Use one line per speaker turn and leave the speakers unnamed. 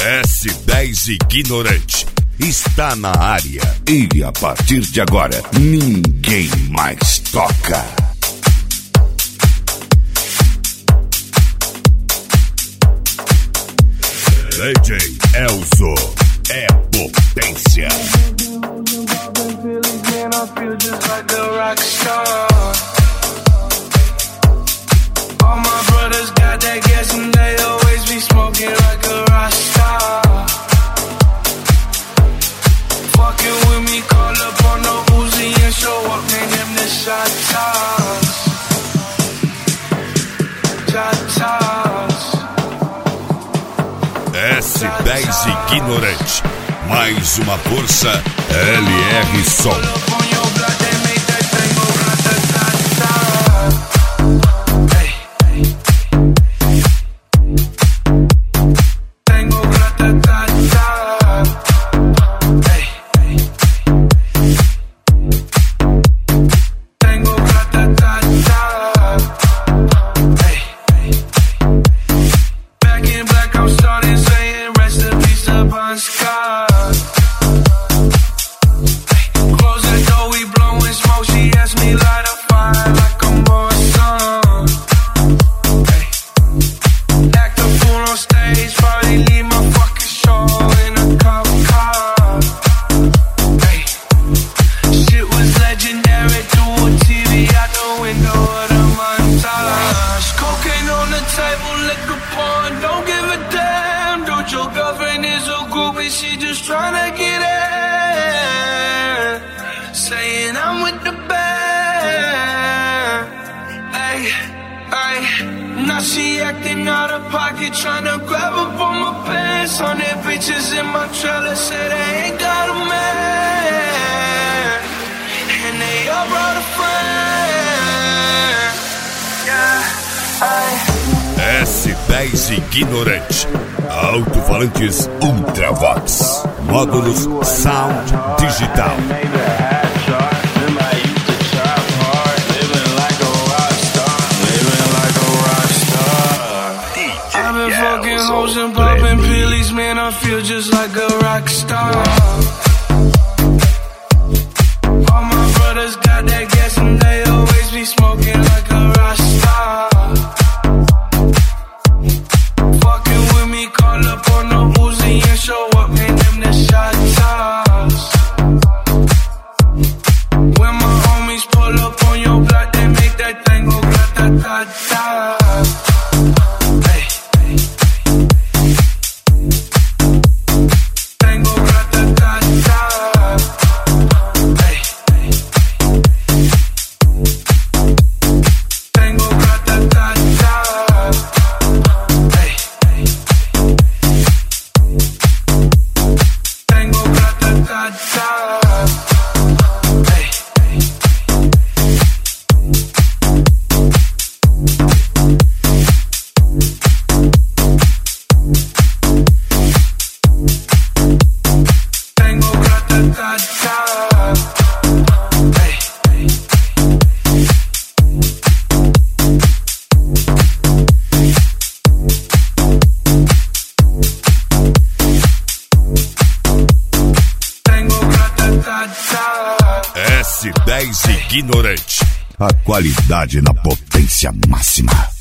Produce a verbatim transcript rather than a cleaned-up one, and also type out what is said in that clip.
S dez Ignorante está na área e a partir de agora ninguém mais toca. D J Elzo é potência.
All my brothers got that gas and they always be smoking like a rock star. Fucking with me, call up on the Uzi and show up, name them the shot toss. Shot toss.
S dez Ignorante, mais uma força L R Som.
She just tryna get in, saying I'm with the band. Ay, ay. Now she acting out of pocket, tryna grab up on my pants. On their bitches in my trailer, say they ain't got a man, and they all brought a friend. Yeah, ay.
S dez Ignorante, alto-falantes Ultravox, módulos Sound Digital.
I've been fucking hoes and popping pillies, man, I feel just like a rock star. All my brothers got that gas and they always be smoking like a rock star. Call up on the Uzi and show up, name them the shot toss. When my homies pull up on your block, they make that thing go grata-ta-ta. Hey, hey. Thing go grata-ta-ta. Hey, hey. Thing go grata-ta-ta.
S dez Ignorante, a qualidade na potência máxima.